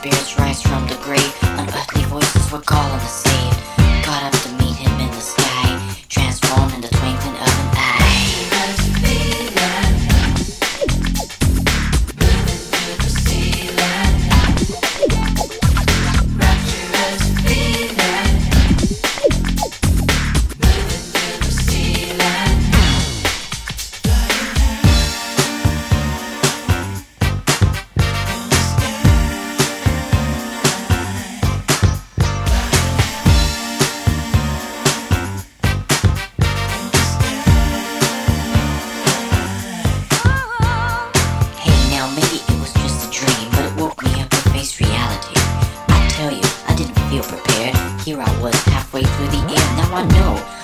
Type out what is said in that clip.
spirits rise from the grave. Unearthly voices were calling the saved. Caught up to meet him in the sky, transformed in the twinkling of an eye. Maybe it was just a dream, but it woke me up to face reality. I tell you, I didn't feel prepared. Here I was halfway through the air. Now I know